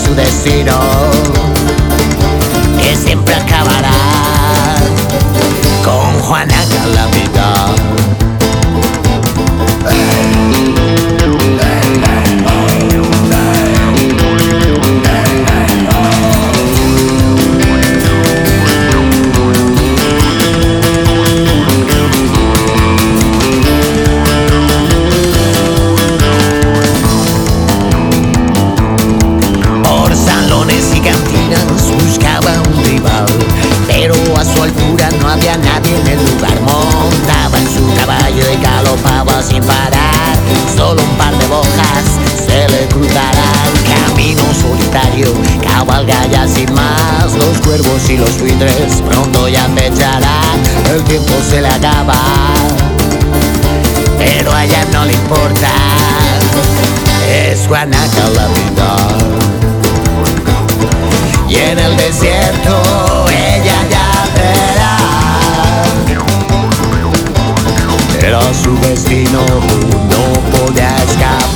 su destino, que siempre acabará con Juana Calamidad. No había nadie en el lugar. Montaba en su caballo y galopaba sin parar. Solo un par de bojas se le cruzarán. Camino solitario, cabalga ya sin más. Los cuervos y los buitres pronto ya acecharán. El tiempo se le acaba, pero a ella no le importa. Es Juana Calamidad. Y en el desierto ella yacerá. Era su destino, no podía escapar.